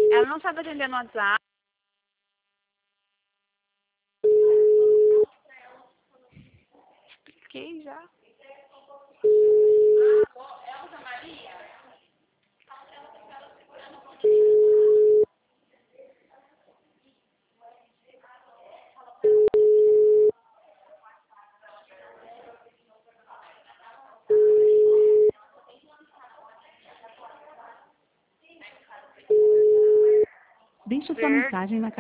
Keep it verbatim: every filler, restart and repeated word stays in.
Ela não sabe atender no WhatsApp. Expliquei já. Deixe sua Ver. mensagem na